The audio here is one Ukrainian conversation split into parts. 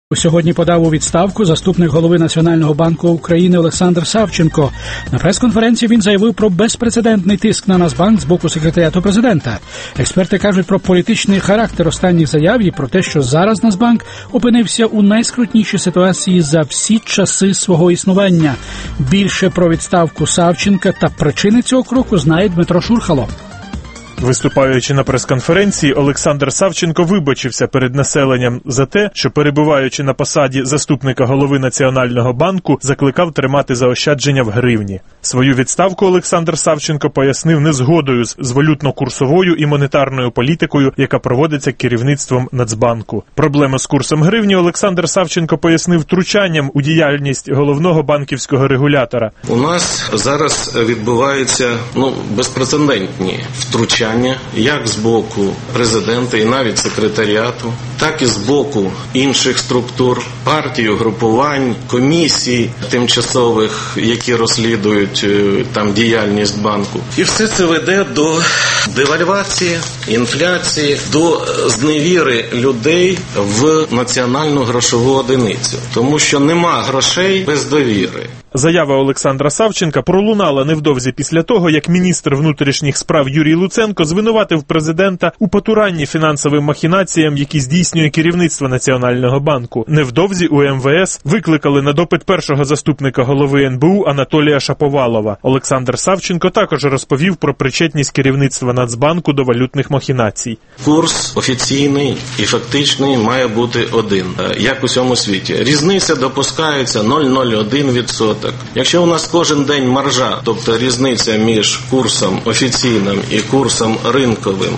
Сьогодні подав у відставку заступник голови Національного банку України Олександр Савченко. На прес-конференції він заявив про безпрецедентний тиск на Нацбанк з боку секретаріату президента. Експерти кажуть про політичний характер останніх заяв і про те, що зараз Нацбанк опинився у найскрутнішій ситуації за всі часи свого існування. Більше про відставку Савченка та причини цього кроку знає Дмитро Шурхало. Виступаючи на прес-конференції, Олександр Савченко вибачився перед населенням за те, що, перебуваючи на посаді заступника голови Національного банку, закликав тримати заощадження в гривні. Свою відставку Олександр Савченко пояснив незгодою з валютно-курсовою і монетарною політикою, яка проводиться керівництвом Нацбанку. Проблеми з курсом гривні Олександр Савченко пояснив втручанням у діяльність головного банківського регулятора. У нас зараз відбуваються безпрецедентні втручання як з боку президента і навіть секретаріату, так і з боку інших структур, партій, угрупувань, комісій тимчасових, які розслідують діяльність банку. І все це веде до девальвації, інфляції, до зневіри людей в національну грошову одиницю. Тому що нема грошей без довіри. Заява Олександра Савченка пролунала невдовзі після того, як міністр внутрішніх справ Юрій Луценко звинуватив президента у потуранні фінансовим махінаціям, які здійснює керівництво Національного банку. Невдовзі у МВС викликали на допит першого заступника голови НБУ Анатолія Шаповалова. Олександр Савченко також розповів про причетність керівництва Нацбанку до валютних махінацій. Курс офіційний і фактичний має бути один, як у всьому світі. Різниця допускається 0,01%. Якщо у нас кожен день маржа, тобто різниця між курсом офіційним і курсом ринковим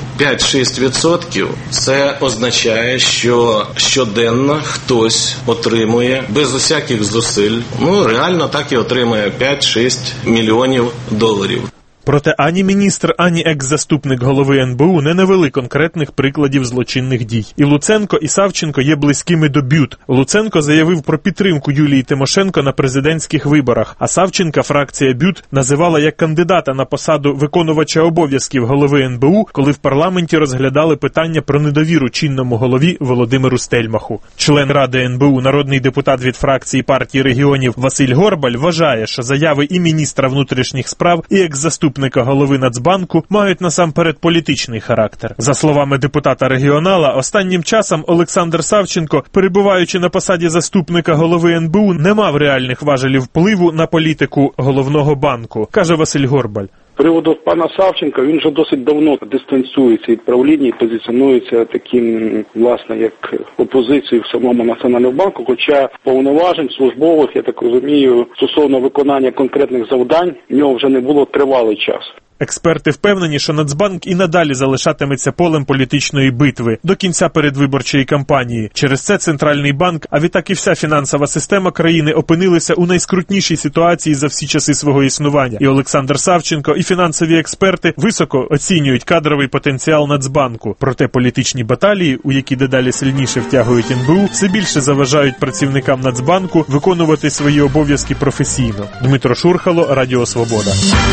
5-6%, це означає, що щоденно хтось отримує без усяких зусиль, реально так і отримує 5-6 мільйонів доларів. Проте ані міністр, ані екс-заступник голови НБУ не навели конкретних прикладів злочинних дій. І Луценко, і Савченко є близькими до БЮТ. Луценко заявив про підтримку Юлії Тимошенко на президентських виборах, а Савченка фракція БЮТ називала як кандидата на посаду виконувача обов'язків голови НБУ, коли в парламенті розглядали питання про недовіру чинному голові Володимиру Стельмаху. Член Ради НБУ, народний депутат від фракції партії регіонів Василь Горбаль вважає, що заяви і міністра внутрішніх справ, і екс-заступника голови Нацбанку мають насамперед політичний характер. За словами депутата-регіонала, останнім часом Олександр Савченко, перебуваючи на посаді заступника голови НБУ, не мав реальних важелів впливу на політику головного банку, каже Василь Горбаль. З приводу пана Савченка, він вже досить давно дистанціюється від правління і позиціонується таким, власне, як опозицією в самому Національному банку, хоча повноважень службових, я так розумію, стосовно виконання конкретних завдань, в нього вже не було тривалий час. Експерти впевнені, що Нацбанк і надалі залишатиметься полем політичної битви до кінця передвиборчої кампанії. Через це Центральний банк, а відтак і вся фінансова система країни опинилися у найскрутнішій ситуації за всі часи свого існування. І Олександр Савченко, і фінансові експерти високо оцінюють кадровий потенціал Нацбанку. Проте політичні баталії, у які дедалі сильніше втягують НБУ, все більше заважають працівникам Нацбанку виконувати свої обов'язки професійно. Дмитро Шурхало, Радіо Свобода.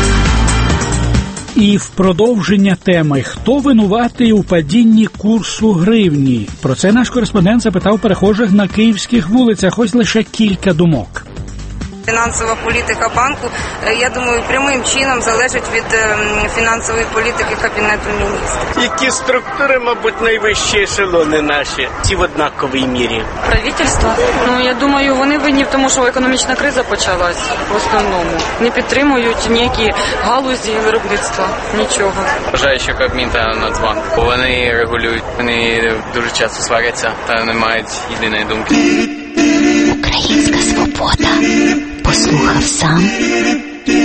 І в продовження теми «Хто винуватий у падінні курсу гривні?» Про це наш кореспондент запитав перехожих на київських вулицях. Ось лише кілька думок. Фінансова політика банку, я думаю, прямим чином залежить від фінансової політики Кабінету міністрів. Які структури, мабуть, найвищі ешелони наші, ці в однаковій мірі? Правительство? Я думаю, вони винні в тому, що економічна криза почалась в основному. Не підтримують ніякі галузі виробництва, нічого. Вважаю, що Кабмін та Нацбанк, бо вони регулюють, вони дуже часто сваряться та не мають єдиної думки. Українська свобода. Послухав сам.